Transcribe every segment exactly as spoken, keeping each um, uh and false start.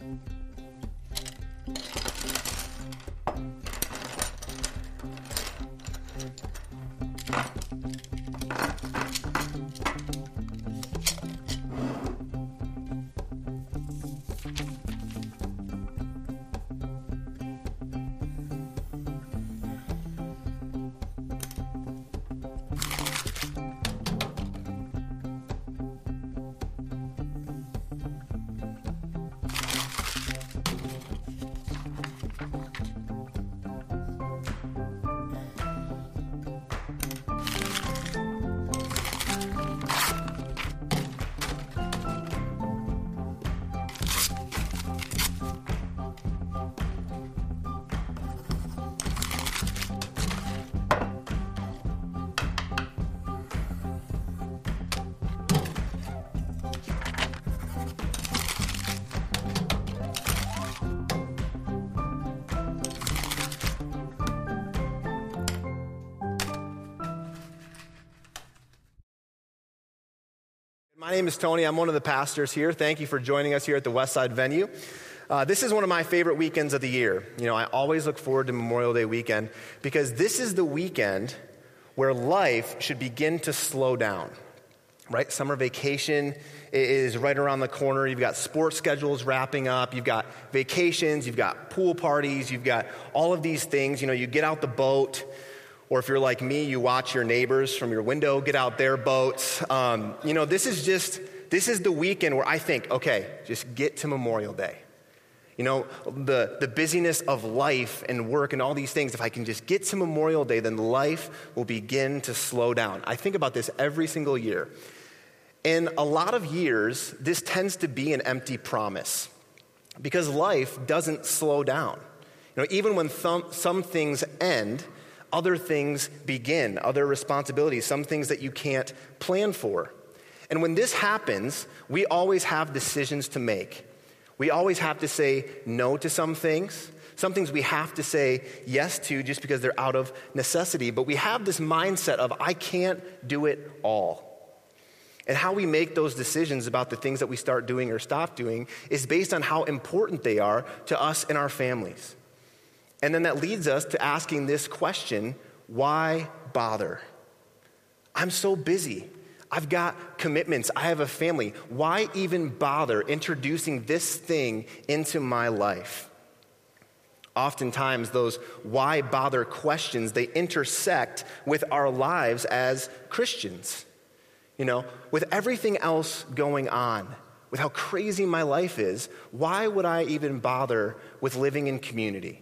My name is Tony. I'm one of the pastors here. Thank you for joining us here at the Westside venue. Uh, this is one of my favorite weekends of the year. You know, I always look forward to Memorial Day weekend because this is the weekend where life should begin to slow down, right? Summer vacation is right around the corner. You've got sports schedules wrapping up. You've got vacations. You've got pool parties. You've got all of these things. You know, you get out the boat. Or if you're like me, you watch your neighbors from your window get out their boats. Um, you know, this is just, this is the weekend where I think, okay, just get to Memorial Day. You know, the, the busyness of life and work and all these things, if I can just get to Memorial Day, then life will begin to slow down. I think about this every single year. In a lot of years, this tends to be an empty promise because life doesn't slow down. You know, even when th- some things end, other things begin, other responsibilities, some things that you can't plan for. And when this happens, we always have decisions to make. We always have to say no to some things. Some things we have to say yes to just because they're out of necessity. But we have this mindset of, I can't do it all. And how we make those decisions about the things that we start doing or stop doing is based on how important they are to us and our families. And then that leads us to asking this question, why bother? I'm so busy. I've got commitments. I have a family. Why even bother introducing this thing into my life? Oftentimes, those why bother questions, they intersect with our lives as Christians. You know, with everything else going on, with how crazy my life is, why would I even bother with living in community?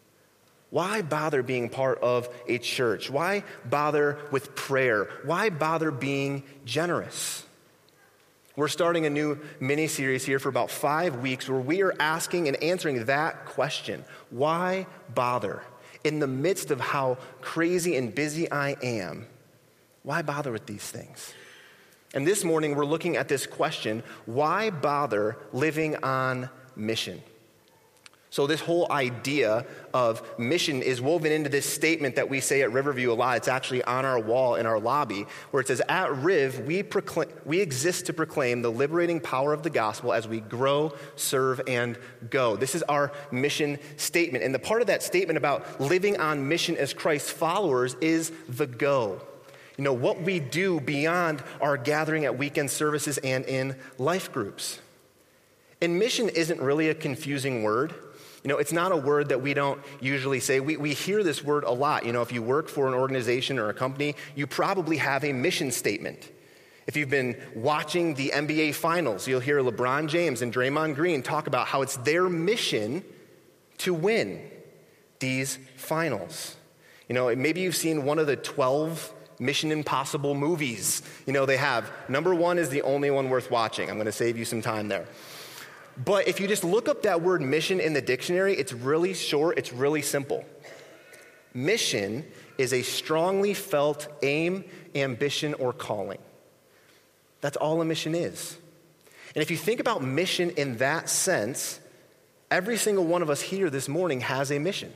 Why bother being part of a church? Why bother with prayer? Why bother being generous? We're starting a new mini-series here for about five weeks where we are asking and answering that question. Why bother? In the midst of how crazy and busy I am, why bother with these things? And this morning we're looking at this question, why bother living on mission? So this whole idea of mission is woven into this statement that we say at Riverview a lot. It's actually on our wall in our lobby where it says, at Riv, we proclaim, we exist to proclaim the liberating power of the gospel as we grow, serve, and go. This is our mission statement. And the part of that statement about living on mission as Christ's followers is the go. You know, what we do beyond our gathering at weekend services and in life groups. And mission isn't really a confusing word. You know, it's not a word that we don't usually say. We we hear this word a lot. You know, if you work for an organization or a company, you probably have a mission statement. If you've been watching the N B A finals, you'll hear LeBron James and Draymond Green talk about how it's their mission to win these finals. You know, maybe you've seen one of the twelve Mission Impossible movies. You know, they have, number one is the only one worth watching. I'm going to save you some time there. But if you just look up that word mission in the dictionary, it's really short, it's really simple. Mission is a strongly felt aim, ambition, or calling. That's all a mission is. And if you think about mission in that sense, every single one of us here this morning has a mission.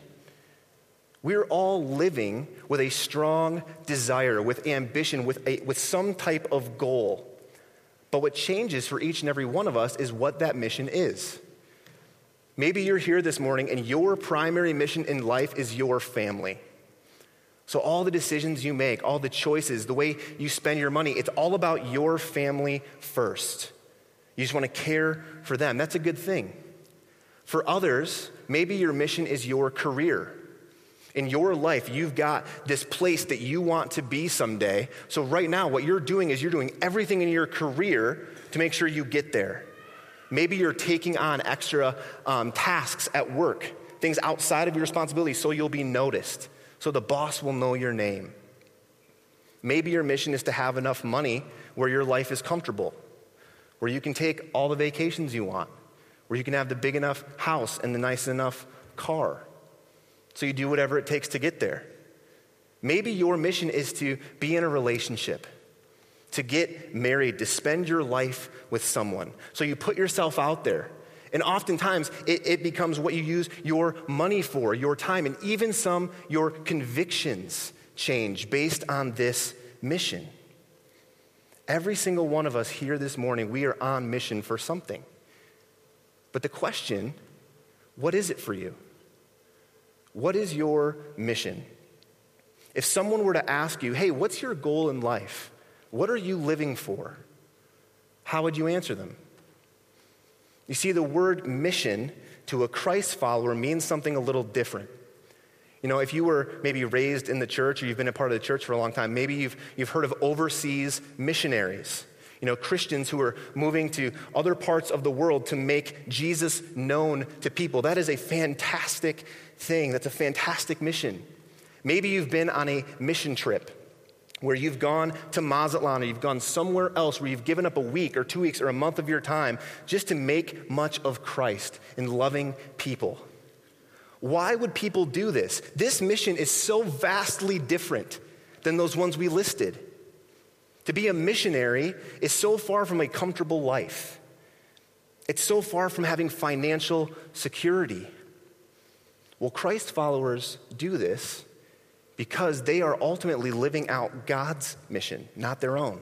We're all living with a strong desire, with ambition, with a, with some type of goal. But what changes for each and every one of us is what that mission is. Maybe you're here this morning and your primary mission in life is your family. So all the decisions you make, all the choices, the way you spend your money, it's all about your family first. You just want to care for them. That's a good thing. For others, maybe your mission is your career. In your life, you've got this place that you want to be someday. So right now, what you're doing is you're doing everything in your career to make sure you get there. Maybe you're taking on extra um, tasks at work, things outside of your responsibility, so you'll be noticed, so the boss will know your name. Maybe your mission is to have enough money where your life is comfortable, where you can take all the vacations you want, where you can have the big enough house and the nice enough car. So you do whatever it takes to get there. Maybe your mission is to be in a relationship, to get married, to spend your life with someone. So you put yourself out there. And oftentimes it, it becomes what you use your money for, your time, and even some your convictions change based on this mission. Every single one of us here this morning, we are on mission for something. But the question, what is it for you? What is your mission? If someone were to ask you, hey, what's your goal in life? What are you living for? How would you answer them? You see, the word mission to a Christ follower means something a little different. You know, if you were maybe raised in the church or you've been a part of the church for a long time, maybe you've, you've heard of overseas missionaries. You know, Christians who are moving to other parts of the world to make Jesus known to people. That is a fantastic thing. That's a fantastic mission. Maybe you've been on a mission trip where you've gone to Mazatlan or you've gone somewhere else where you've given up a week or two weeks or a month of your time just to make much of Christ in loving people. Why would people do this? This mission is so vastly different than those ones we listed. To be a missionary is so far from a comfortable life. It's so far from having financial security. Well, Christ followers do this because they are ultimately living out God's mission, not their own.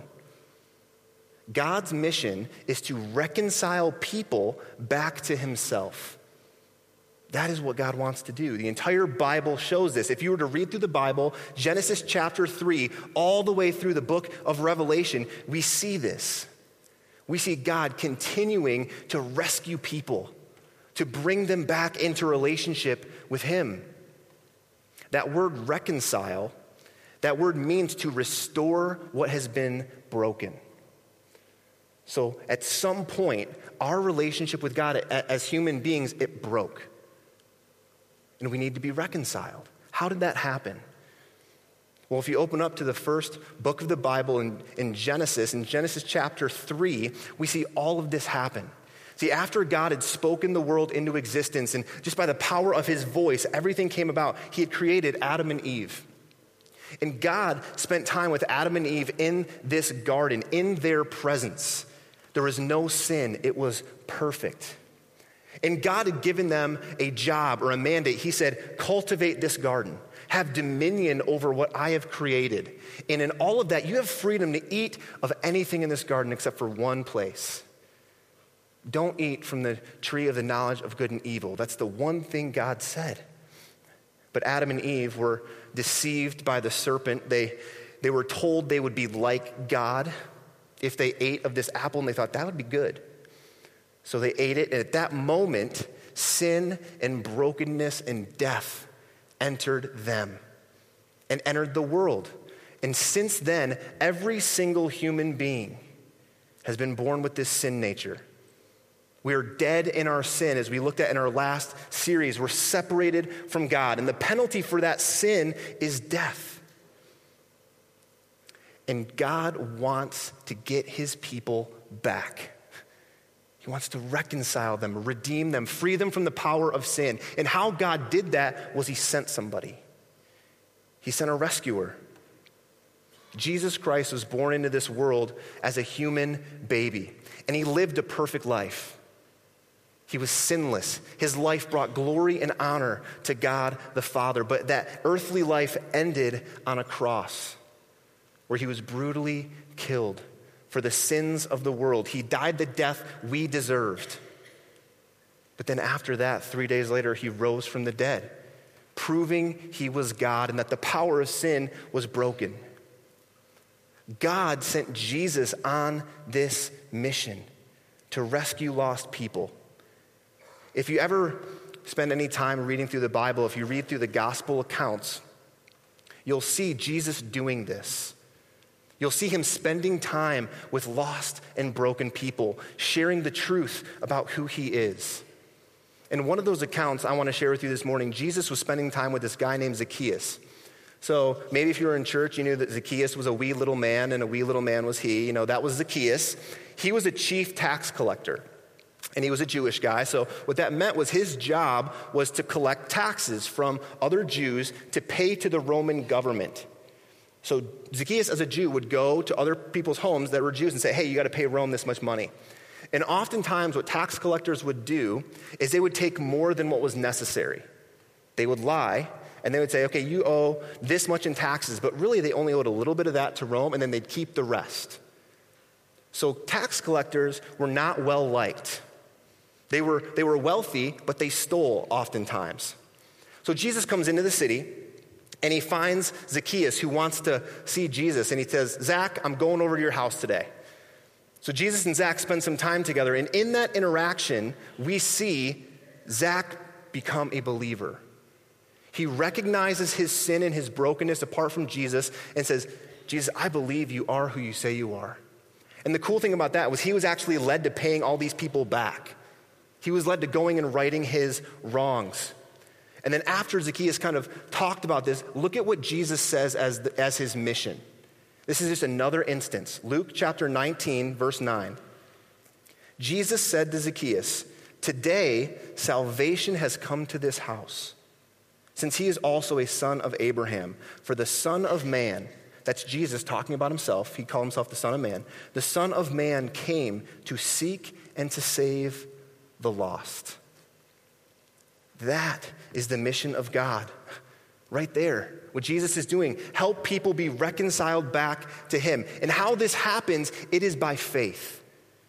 God's mission is to reconcile people back to himself. That is what God wants to do. The entire Bible shows this. If you were to read through the Bible, Genesis chapter three, all the way through the book of Revelation, we see this. We see God continuing to rescue people, to bring them back into relationship with him. That word reconcile, that word means to restore what has been broken. So at some point, our relationship with God as human beings, it broke. And we need to be reconciled. How did that happen? Well, if you open up to the first book of the Bible in, in Genesis, in Genesis chapter three, we see all of this happen. See, after God had spoken the world into existence, and just by the power of his voice, everything came about, he had created Adam and Eve. And God spent time with Adam and Eve in this garden, in their presence. There was no sin. It was perfect. And God had given them a job or a mandate. He said, cultivate this garden. Have dominion over what I have created. And in all of that, you have freedom to eat of anything in this garden except for one place. Don't eat from the tree of the knowledge of good and evil. That's the one thing God said. But Adam and Eve were deceived by the serpent. They, they were told they would be like God if they ate of this apple, and they thought that would be good. So they ate it, and at that moment, sin and brokenness and death entered them and entered the world. And since then, every single human being has been born with this sin nature. We are dead in our sin, as we looked at in our last series. We're separated from God, and the penalty for that sin is death. And God wants to get his people back. He wants to reconcile them, redeem them, free them from the power of sin. And how God did that was he sent somebody. He sent a rescuer. Jesus Christ was born into this world as a human baby, and he lived a perfect life. He was sinless. His life brought glory and honor to God the Father, but that earthly life ended on a cross where he was brutally killed for the sins of the world. He died the death we deserved. But then after that, three days later, he rose from the dead, proving he was God and that the power of sin was broken. God sent Jesus on this mission to rescue lost people. If you ever spend any time reading through the Bible, if you read through the gospel accounts, you'll see Jesus doing this. You'll see him spending time with lost and broken people, sharing the truth about who he is. In one of those accounts I want to share with you this morning, Jesus was spending time with this guy named Zacchaeus. So maybe if you were in church, you knew that Zacchaeus was a wee little man, and a wee little man was he. You know, that was Zacchaeus. He was a chief tax collector, and he was a Jewish guy. So what that meant was his job was to collect taxes from other Jews to pay to the Roman government. So Zacchaeus, as a Jew, would go to other people's homes that were Jews and say, hey, you got to pay Rome this much money. And oftentimes what tax collectors would do is they would take more than what was necessary. They would lie, and they would say, okay, you owe this much in taxes, but really they only owed a little bit of that to Rome, and then they'd keep the rest. So tax collectors were not well liked. They were, they were wealthy, but they stole oftentimes. So Jesus comes into the city, and he finds Zacchaeus, who wants to see Jesus, and he says, Zach, I'm going over to your house today. So Jesus and Zach spend some time together, and in that interaction, we see Zach become a believer. He recognizes his sin and his brokenness apart from Jesus and says, Jesus, I believe you are who you say you are. And the cool thing about that was he was actually led to paying all these people back. He was led to going and righting his wrongs. And then after Zacchaeus kind of talked about this, look at what Jesus says as, the, as his mission. This is just another instance. Luke chapter nineteen, verse nine. Jesus said to Zacchaeus, today salvation has come to this house, since he is also a son of Abraham. For the Son of Man, that's Jesus talking about himself, he called himself the Son of Man. The Son of Man came to seek and to save the lost. That is the mission of God. Right there, what Jesus is doing, help people be reconciled back to him. And how this happens, it is by faith.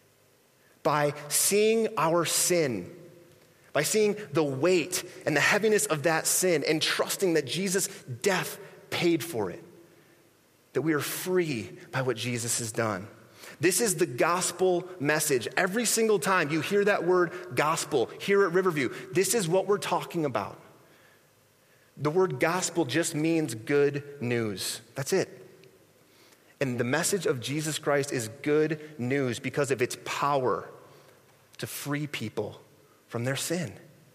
By seeing our sin, by seeing the weight and the heaviness of that sin and trusting that Jesus' death paid for it. That we are free by what Jesus has done. This is the gospel message. Every single time you hear that word gospel here at Riverview, this is what we're talking about. The word gospel just means good news. That's it. And the message of Jesus Christ is good news because of its power to free people from their sin.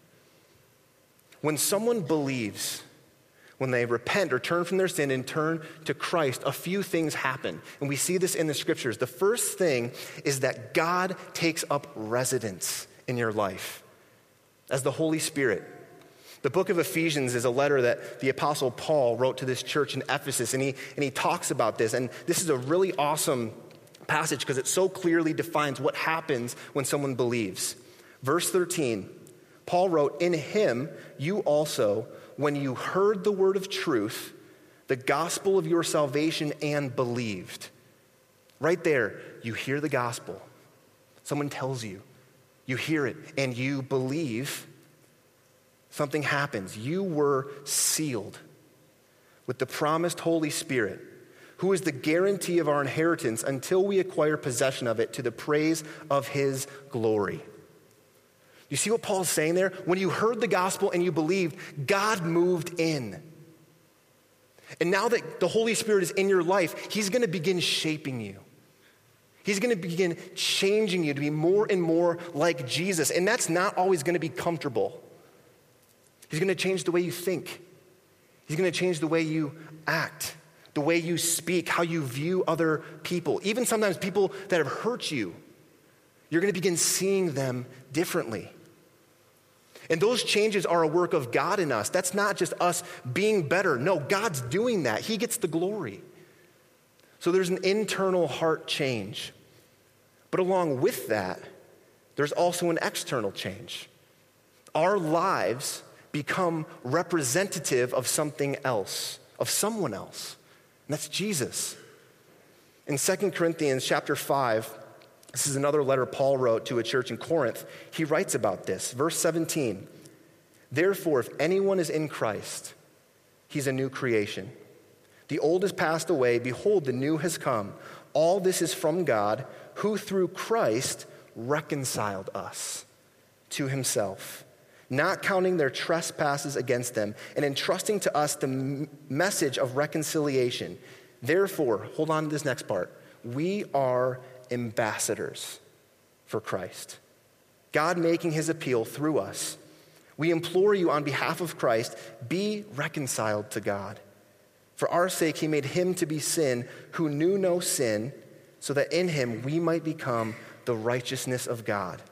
When someone believes, when they repent or turn from their sin and turn to Christ, a few things happen. And we see this in the scriptures. The first thing is that God takes up residence in your life as the Holy Spirit. The book of Ephesians is a letter that the Apostle Paul wrote to this church in Ephesus, and he, and he talks about this. And this is a really awesome passage because it so clearly defines what happens when someone believes. Verse thirteen, Paul wrote, in him you also, when you heard the word of truth, the gospel of your salvation, and believed. Right there, you hear the gospel. Someone tells you. You hear it, and you believe. Something happens. You were sealed with the promised Holy Spirit, who is the guarantee of our inheritance until we acquire possession of it to the praise of his glory. You see what Paul's saying there? When you heard the gospel and you believed, God moved in. And now that the Holy Spirit is in your life, he's going to begin shaping you. He's going to begin changing you to be more and more like Jesus. And that's not always going to be comfortable. He's going to change the way you think. He's going to change the way you act, the way you speak, how you view other people. Even sometimes people that have hurt you, you're going to begin seeing them differently. And those changes are a work of God in us. That's not just us being better. No, God's doing that. He gets the glory. So there's an internal heart change. But along with that, there's also an external change. Our lives become representative of something else, of someone else. And that's Jesus. In Second Corinthians chapter five, This is another letter Paul wrote to a church in Corinth. He writes about this. Verse seventeen, therefore, if anyone is in Christ, he's a new creation. The old has passed away. Behold, the new has come. All this is from God, who through Christ reconciled us to himself, not counting their trespasses against them, and entrusting to us the m- message of reconciliation. Therefore, hold on to this next part. We are ambassadors for Christ, God making his appeal through us. We implore you on behalf of Christ, be reconciled to God. For our sake, he made him to be sin who knew no sin, so that in him we might become the righteousness of God.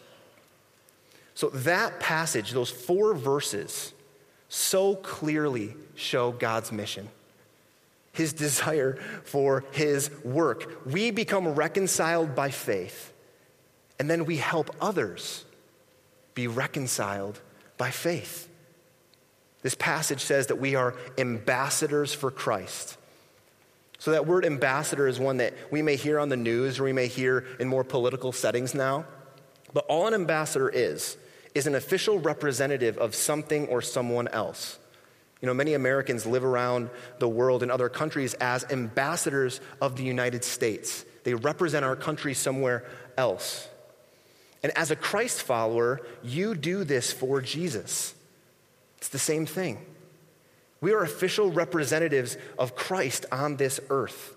So that passage, those four verses, so clearly show God's mission, his desire for his work. We become reconciled by faith, and then we help others be reconciled by faith. This passage says that we are ambassadors for Christ. So that word ambassador is one that we may hear on the news or we may hear in more political settings now. But all an ambassador is, is an official representative of something or someone else. You know, many Americans live around the world in other countries as ambassadors of the United States. They represent our country somewhere else. And as a Christ follower, you do this for Jesus. It's the same thing. We are official representatives of Christ on this earth.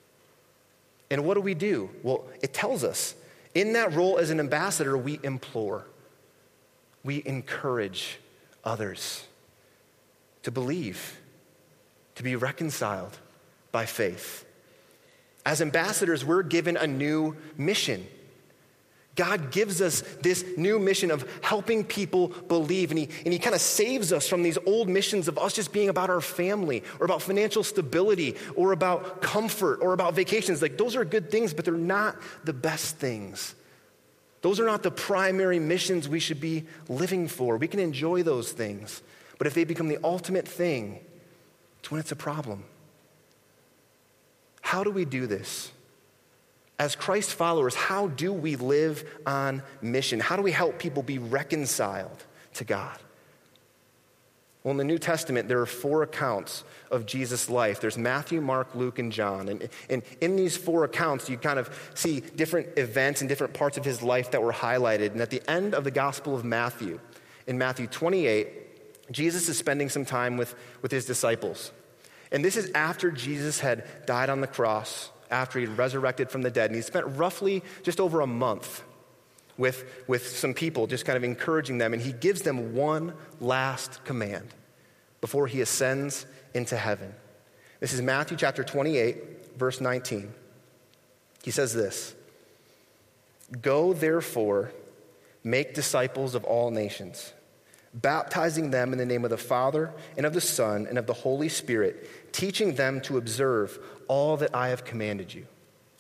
And what do we do? Well, it tells us, in that role as an ambassador, we implore, we encourage others to believe, to be reconciled by faith. As ambassadors, we're given a new mission. God gives us this new mission of helping people believe, and he, and he kind of saves us from these old missions of us just being about our family or about financial stability or about comfort or about vacations. Like, those are good things, but they're not the best things. Those are not the primary missions we should be living for. We can enjoy those things, but if they become the ultimate thing, it's when it's a problem. How do we do this? As Christ followers, how do we live on mission? How do we help people be reconciled to God? Well, in the New Testament, there are four accounts of Jesus' life. There's Matthew, Mark, Luke, and John. And, and in these four accounts, you kind of see different events and different parts of his life that were highlighted. And at the end of the Gospel of Matthew, in Matthew twenty-eight, Jesus is spending some time with, with his disciples. And this is after Jesus had died on the cross, after he resurrected from the dead. And he spent roughly just over a month with, with some people, just kind of encouraging them. And he gives them one last command before he ascends into heaven. This is Matthew chapter twenty-eight, verse nineteen. He says this, "Go therefore, make disciples of all nations, baptizing them in the name of the Father and of the Son and of the Holy Spirit, teaching them to observe all that I have commanded you."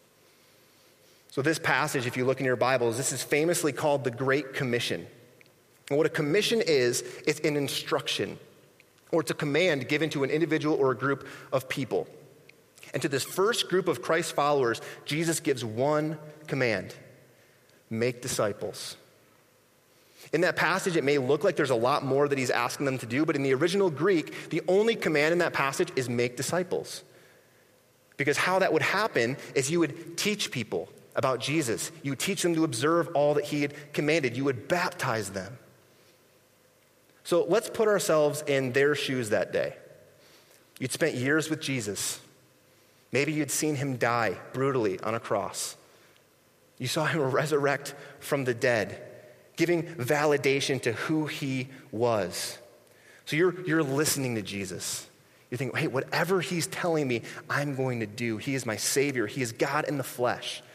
So this passage, if you look in your Bibles, this is famously called the Great Commission. And what a commission is, it's an instruction, or it's a command given to an individual or a group of people. And to this first group of Christ followers, Jesus gives one command: make disciples. In that passage, it may look like there's a lot more that he's asking them to do, but in the original Greek, the only command in that passage is make disciples. Because how that would happen is you would teach people about Jesus. You would teach them to observe all that he had commanded. You would baptize them. So let's put ourselves in their shoes that day. You'd spent years with Jesus. Maybe you'd seen him die brutally on a cross. You saw him resurrect from the dead, giving validation to who he was. So you're, you're listening to Jesus. You think, hey, whatever he's telling me, I'm going to do. He is my Savior. He is God in the flesh.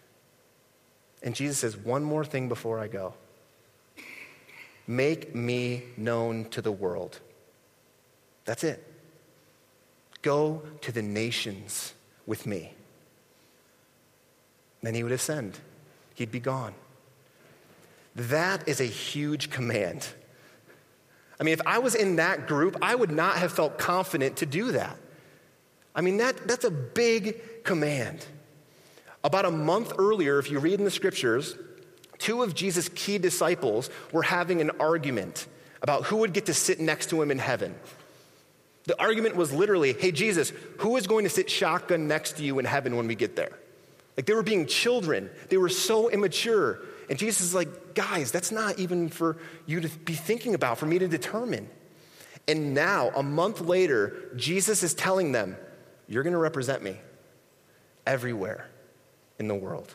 And Jesus says, one more thing before I go. Make me known to the world. That's it. Go to the nations with me. Then he would ascend. He'd be gone. That is a huge command. I mean, if I was in that group, I would not have felt confident to do that. I mean, that, that's a big command. About a month earlier, if you read in the scriptures, two of Jesus' key disciples were having an argument about who would get to sit next to him in heaven. The argument was literally, hey, Jesus, who is going to sit shotgun next to you in heaven when we get there? Like, they were being children. They were so immature. And Jesus is like, guys, that's not even for you to be thinking about, for me to determine. And now, a month later, Jesus is telling them, you're going to represent me everywhere in the world.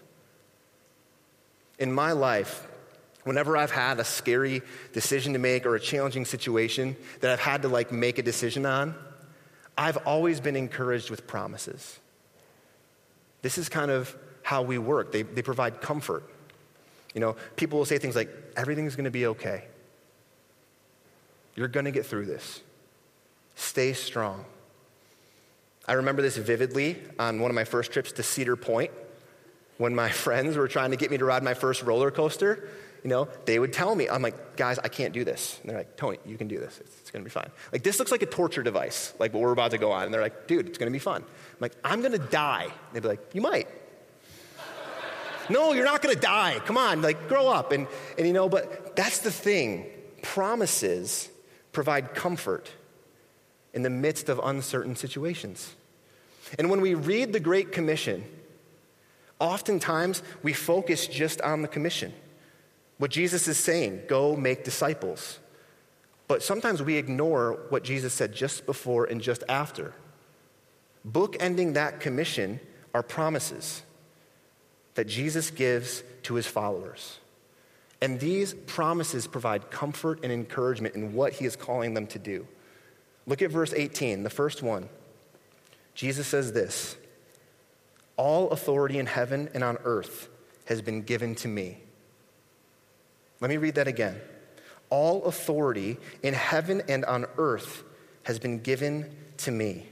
In my life, whenever I've had a scary decision to make or a challenging situation that I've had to like make a decision on, I've always been encouraged with promises. This is kind of how we work. They, they provide comfort. You know, people will say things like, everything's going to be okay. You're going to get through this. Stay strong. I remember this vividly on one of my first trips to Cedar Point when my friends were trying to get me to ride my first roller coaster. You know, they would tell me, I'm like, guys, I can't do this. And they're like, Tony, you can do this. It's, it's going to be fine. Like, this looks like a torture device, like what we're about to go on. And they're like, dude, it's going to be fun. I'm like, I'm going to die. And they'd be like, you might. No, you're not going to die. Come on, like, grow up. And, and, you know, but that's the thing. Promises provide comfort in the midst of uncertain situations. And when we read the Great Commission, oftentimes we focus just on the commission. What Jesus is saying, go make disciples. But sometimes we ignore what Jesus said just before and just after. Bookending that commission are promises that Jesus gives to his followers. And these promises provide comfort and encouragement in what he is calling them to do. Look at verse eighteen, the first one. Jesus says this, all authority in heaven and on earth has been given to me. Let me read that again. All authority in heaven and on earth has been given to me.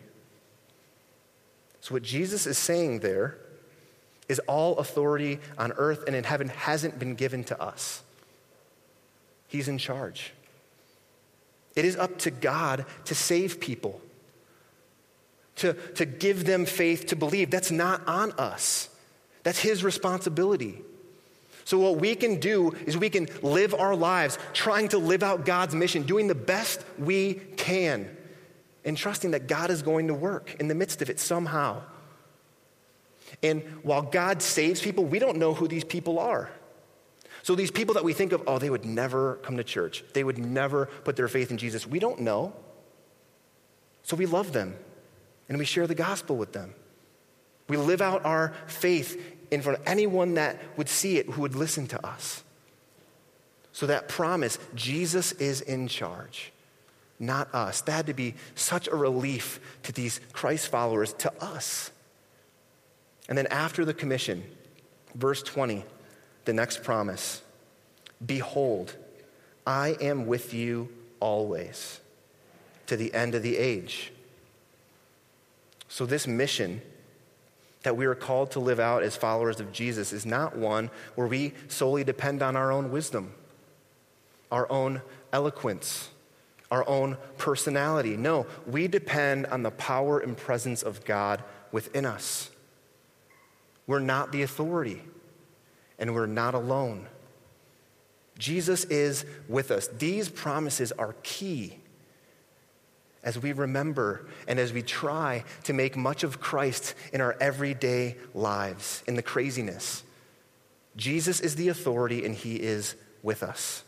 So what Jesus is saying there is all authority on earth and in heaven hasn't been given to us. He's in charge. It is up to God to save people, to, to give them faith to believe. That's not on us. That's his responsibility. So what we can do is we can live our lives trying to live out God's mission, doing the best we can, and trusting that God is going to work in the midst of it somehow. And while God saves people, we don't know who these people are. So these people that we think of, oh, they would never come to church. They would never put their faith in Jesus. We don't know. So we love them, and we share the gospel with them. We live out our faith in front of anyone that would see it, who would listen to us. So that promise, Jesus is in charge, not us. That had to be such a relief to these Christ followers, to us. And then after the commission, verse twenty, the next promise, behold, I am with you always to the end of the age. So this mission that we are called to live out as followers of Jesus is not one where we solely depend on our own wisdom, our own eloquence, our own personality. No, we depend on the power and presence of God within us. We're not the authority, and we're not alone. Jesus is with us. These promises are key as we remember and as we try to make much of Christ in our everyday lives, in the craziness. Jesus is the authority, and he is with us.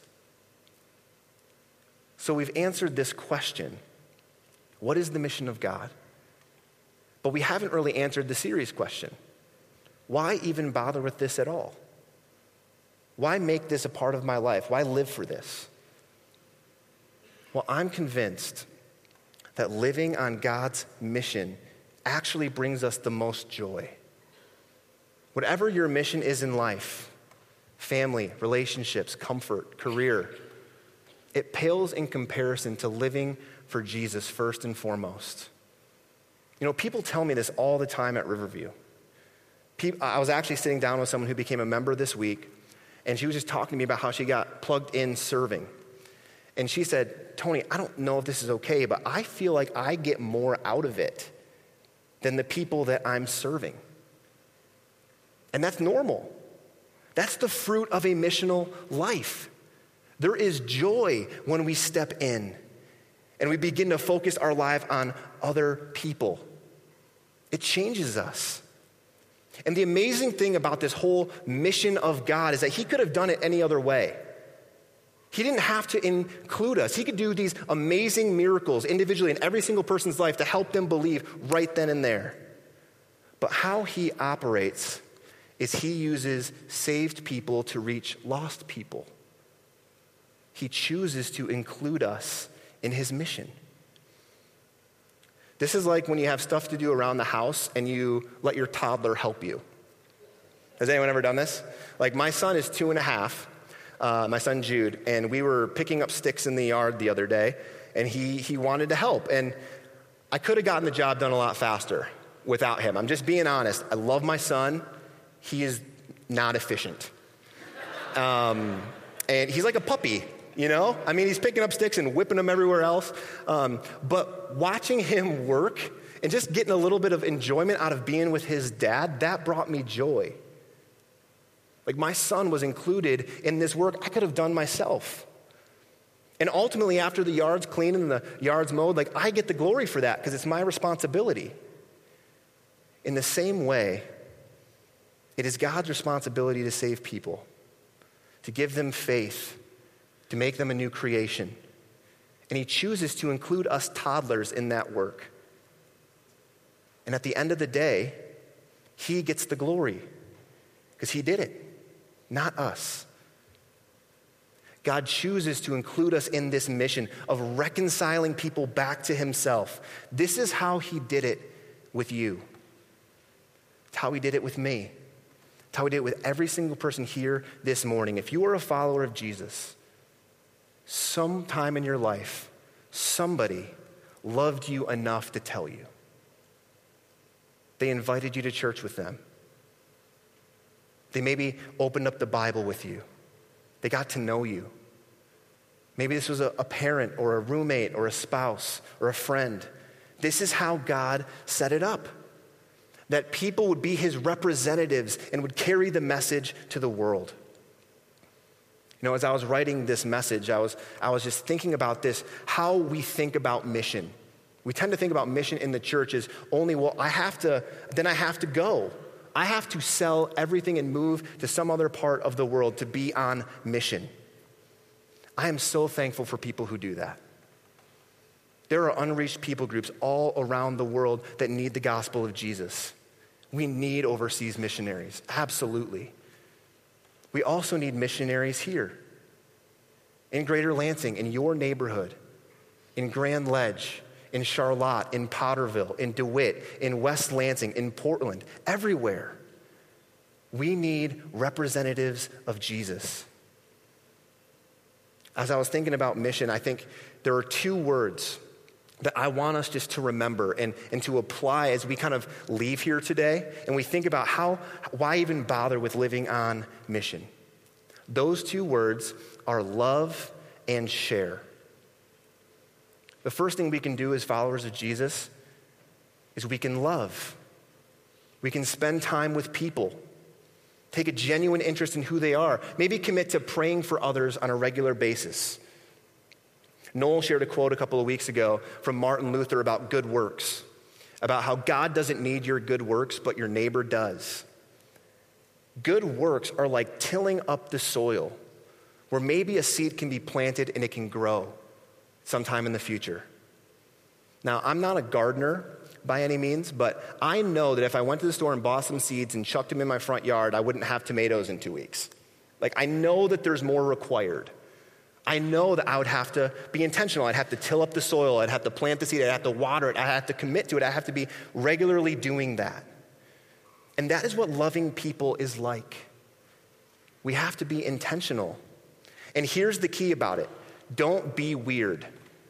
So we've answered this question, what is the mission of God? But we haven't really answered the serious question. Why even bother with this at all? Why make this a part of my life? Why live for this? Well, I'm convinced that living on God's mission actually brings us the most joy. Whatever your mission is in life, family, relationships, comfort, career, it pales in comparison to living for Jesus first and foremost. You know, people tell me this all the time at Riverview. I was actually sitting down with someone who became a member this week, and she was just talking to me about how she got plugged in serving. And she said, Tony, I don't know if this is okay, but I feel like I get more out of it than the people that I'm serving. And that's normal. That's the fruit of a missional life. There is joy when we step in and we begin to focus our life on other people. It changes us. And the amazing thing about this whole mission of God is that he could have done it any other way. He didn't have to include us. He could do these amazing miracles individually in every single person's life to help them believe right then and there. But how he operates is he uses saved people to reach lost people. He chooses to include us in his mission. This is like when you have stuff to do around the house and you let your toddler help you. Has anyone ever done this? Like my son is two and a half, uh, my son Jude, and we were picking up sticks in the yard the other day, and he he wanted to help. And I could have gotten the job done a lot faster without him. I'm just being honest. I love my son. He is not efficient. Um, and he's like a puppy. You know, I mean, he's picking up sticks and whipping them everywhere else. Um, but watching him work and just getting a little bit of enjoyment out of being with his dad, that brought me joy. Like my son was included in this work I could have done myself. And ultimately, after the yard's cleaned and the yard's mowed, like I get the glory for that because it's my responsibility. In the same way, it is God's responsibility to save people, to give them faith, to make them a new creation. And he chooses to include us toddlers in that work. And at the end of the day, he gets the glory because he did it, not us. God chooses to include us in this mission of reconciling people back to himself. This is how he did it with you. It's how he did it with me. It's how he did it with every single person here this morning. If you are a follower of Jesus, sometime in your life, somebody loved you enough to tell you. They invited you to church with them. They maybe opened up the Bible with you. They got to know you. Maybe this was a, a parent or a roommate or a spouse or a friend. This is how God set it up, that people would be his representatives and would carry the message to the world. You know, as I was writing this message, I was I was just thinking about this, how we think about mission. We tend to think about mission in the church as only, well, I have to, then I have to go. I have to sell everything and move to some other part of the world to be on mission. I am so thankful for people who do that. There are unreached people groups all around the world that need the gospel of Jesus. We need overseas missionaries, absolutely. We also need missionaries here in Greater Lansing, in your neighborhood, in Grand Ledge, in Charlotte, in Potterville, in DeWitt, in West Lansing, in Portland, everywhere. We need representatives of Jesus. As I was thinking about mission, I think there are two words that I want us just to remember and, and to apply as we kind of leave here today and we think about how, why even bother with living on mission. Those two words are love and share. The first thing we can do as followers of Jesus is we can love. We can spend time with people, take a genuine interest in who they are, maybe commit to praying for others on a regular basis. Noel shared a quote a couple of weeks ago from Martin Luther about good works, about how God doesn't need your good works, but your neighbor does. Good works are like tilling up the soil, where maybe a seed can be planted and it can grow sometime in the future. Now, I'm not a gardener by any means, but I know that if I went to the store and bought some seeds and chucked them in my front yard, I wouldn't have tomatoes in two weeks. Like, I know that there's more required. I know that I would have to be intentional. I'd have to till up the soil. I'd have to plant the seed. I'd have to water it. I'd have to commit to it. I'd have to be regularly doing that. And that is what loving people is like. We have to be intentional. And here's the key about it. Don't be weird.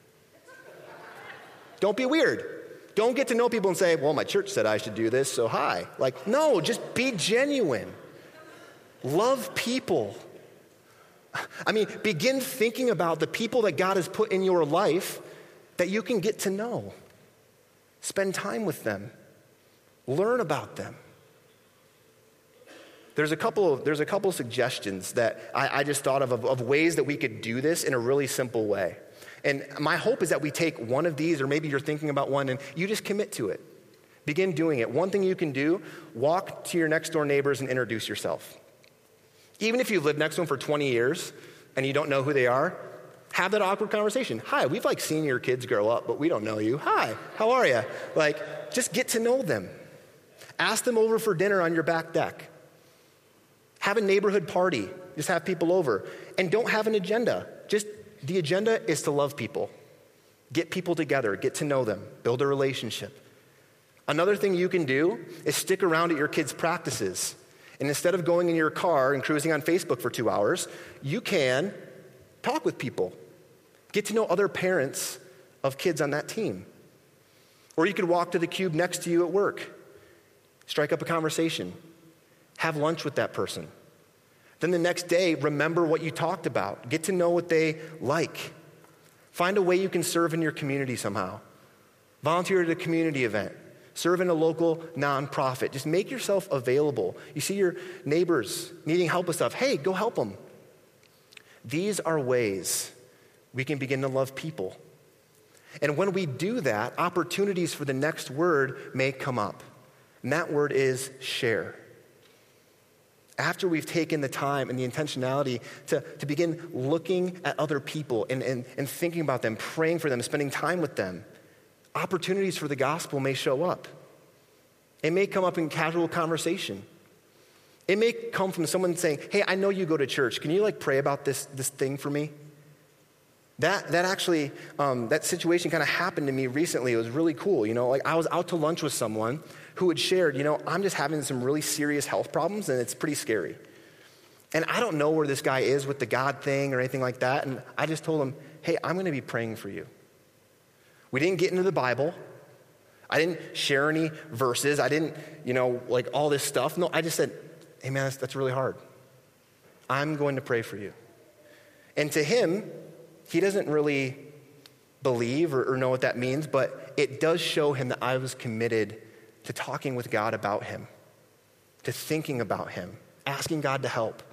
Don't be weird. Don't get to know people and say, well, my church said I should do this, so hi. Like, no, just be genuine. Love people. I mean, begin thinking about the people that God has put in your life that you can get to know. Spend time with them. Learn about them. there's a couple of, there's a couple of suggestions that I, I just thought of, of of ways that we could do this in a really simple way. And my hope is that we take one of these, or maybe you're thinking about one, and you just commit to it. Begin doing it. One thing you can do, walk to your next door neighbors and introduce yourself. Even if you've lived next to them for twenty years and you don't know who they are, have that awkward conversation. Hi, we've like seen your kids grow up, but we don't know you. Hi, how are you? Like, just get to know them. Ask them over for dinner on your back deck. Have a neighborhood party. Just have people over. And don't have an agenda. Just the agenda is to love people. Get people together. Get to know them. Build a relationship. Another thing you can do is stick around at your kids' practices. And instead of going in your car and cruising on Facebook for two hours, you can talk with people. Get to know other parents of kids on that team. Or you could walk to the cube next to you at work. Strike up a conversation. Have lunch with that person. Then the next day, remember what you talked about. Get to know what they like. Find a way you can serve in your community somehow. Volunteer at a community event. Serve in a local nonprofit. Just make yourself available. You see your neighbors needing help with stuff. Hey, go help them. These are ways we can begin to love people. And when we do that, opportunities for the next word may come up. And that word is share. After we've taken the time and the intentionality to, to begin looking at other people and, and, and thinking about them, praying for them, spending time with them, opportunities for the gospel may show up. It may come up in casual conversation. It may come from someone saying, hey, I know you go to church. Can you like pray about this, this thing for me? That that actually, um, that situation kind of happened to me recently. It was really cool. You know, like I was out to lunch with someone who had shared, you know, I'm just having some really serious health problems and it's pretty scary. And I don't know where this guy is with the God thing or anything like that. And I just told him, hey, I'm going to be praying for you. We didn't get into the Bible. I didn't share any verses. I didn't, you know, like all this stuff. No, I just said, hey man, that's, that's really hard. I'm going to pray for you. And to him, he doesn't really believe or, or know what that means, but it does show him that I was committed to talking with God about him, to thinking about him, asking God to help.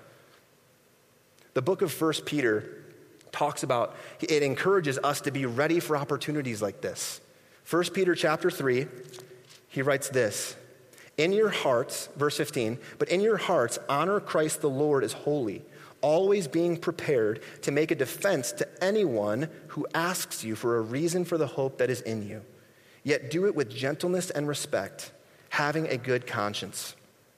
The book of First Peter talks about, it encourages us to be ready for opportunities like this. First Peter chapter three, he writes this, in your hearts, verse fifteen, but in your hearts honor Christ the Lord as holy, always being prepared to make a defense to anyone who asks you for a reason for the hope that is in you. Yet do it with gentleness and respect, having a good conscience.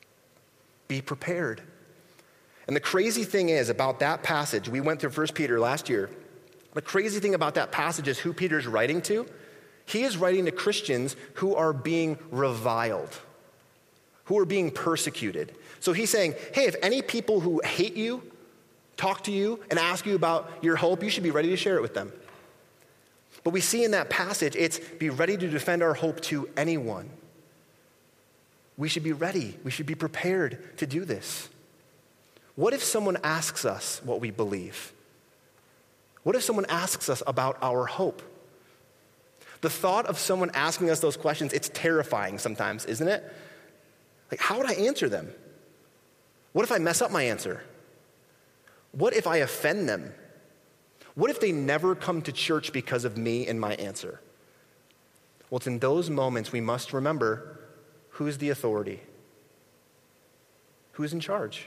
Be prepared. And the crazy thing is about that passage, we went through First Peter last year. The crazy thing about that passage is who Peter's writing to. He is writing to Christians who are being reviled, who are being persecuted. So he's saying, hey, if any people who hate you talk to you and ask you about your hope, you should be ready to share it with them. But we see in that passage, it's be ready to defend our hope to anyone. We should be ready. We should be prepared to do this. What if someone asks us what we believe? What if someone asks us about our hope? The thought of someone asking us those questions, it's terrifying sometimes, isn't it? Like, how would I answer them? What if I mess up my answer? What if I offend them? What if they never come to church because of me and my answer? Well, it's in those moments we must remember who's the authority, who's in charge.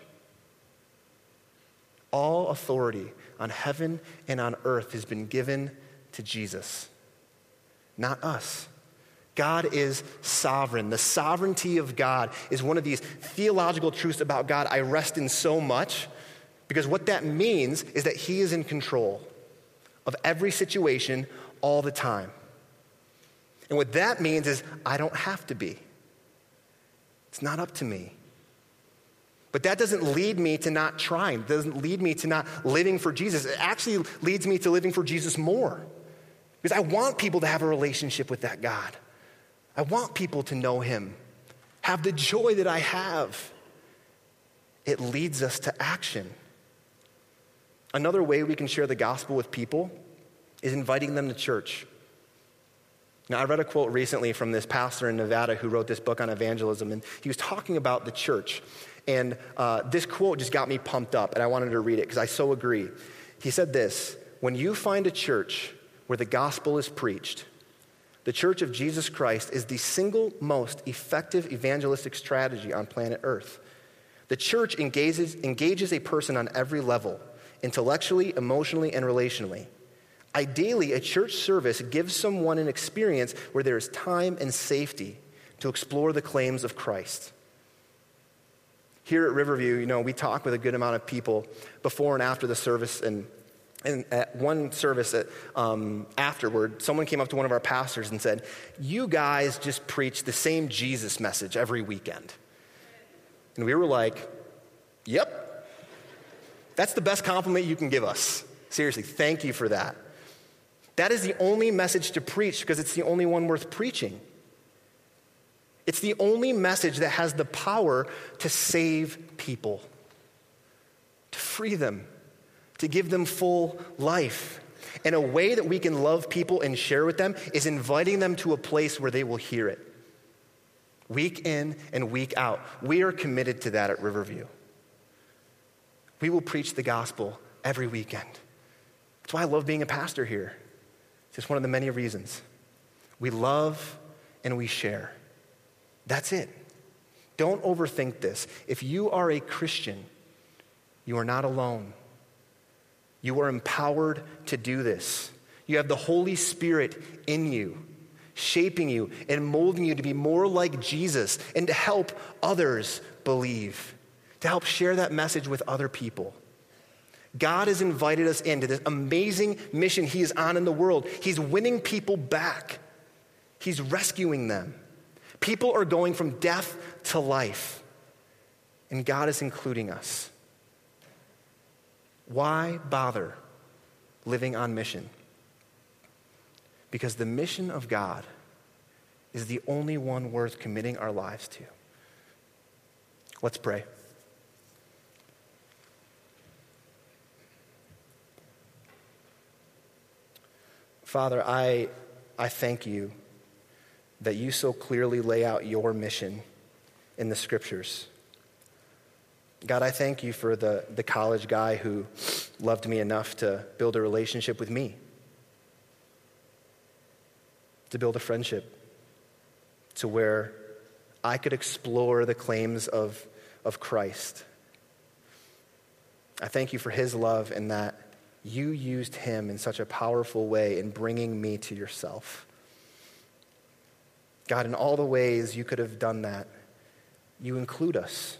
All authority on heaven and on earth has been given to Jesus, not us. God is sovereign. The sovereignty of God is one of these theological truths about God I rest in so much, because what that means is that he is in control of every situation all the time. And what that means is I don't have to be. It's not up to me. But that doesn't lead me to not trying. It doesn't lead me to not living for Jesus. It actually leads me to living for Jesus more. Because I want people to have a relationship with that God. I want people to know him, have the joy that I have. It leads us to action. Another way we can share the gospel with people is inviting them to church. Now, I read a quote recently from this pastor in Nevada who wrote this book on evangelism, and he was talking about the church. And uh, this quote just got me pumped up, and I wanted to read it because I so agree. He said this: when you find a church where the gospel is preached, the Church of Jesus Christ is the single most effective evangelistic strategy on planet Earth. The church engages, engages a person on every level, intellectually, emotionally, and relationally. Ideally, a church service gives someone an experience where there is time and safety to explore the claims of Christ. Here at Riverview, you know, we talk with a good amount of people before and after the service, and And at one service at, um, afterward, someone came up to one of our pastors and said, "You guys just preach the same Jesus message every weekend." And we were like, "Yep. That's the best compliment you can give us. Seriously, thank you for that." That is the only message to preach because it's the only one worth preaching. It's the only message that has the power to save people, to free them, to give them full life. And a way that we can love people and share with them is inviting them to a place where they will hear it. Week in and week out. We are committed to that at Riverview. We will preach the gospel every weekend. That's why I love being a pastor here. It's just one of the many reasons. We love and we share. That's it. Don't overthink this. If you are a Christian, you are not alone. You are empowered to do this. You have the Holy Spirit in you, shaping you and molding you to be more like Jesus and to help others believe, to help share that message with other people. God has invited us into this amazing mission he is on in the world. He's winning people back. He's rescuing them. People are going from death to life, and God is including us. Why bother living on mission? Because the mission of God is the only one worth committing our lives to. Let's pray. Father, I, I thank you that you so clearly lay out your mission in the scriptures. God, I thank you for the, the college guy who loved me enough to build a relationship with me, to build a friendship to where I could explore the claims of, of Christ. I thank you for his love and that you used him in such a powerful way in bringing me to yourself. God, in all the ways you could have done that, you include us.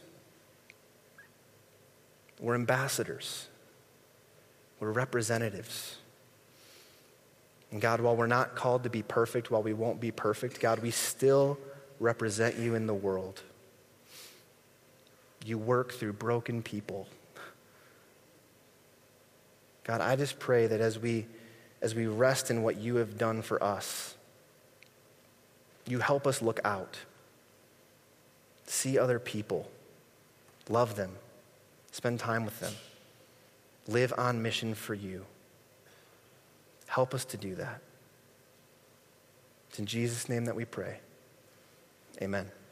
We're ambassadors. We're representatives. And God, while we're not called to be perfect, while we won't be perfect, God, we still represent you in the world. You work through broken people. God, I just pray that as we, as we rest in what you have done for us, you help us look out, see other people, love them, spend time with them, live on mission for you. Help us to do that. It's in Jesus' name that we pray. Amen.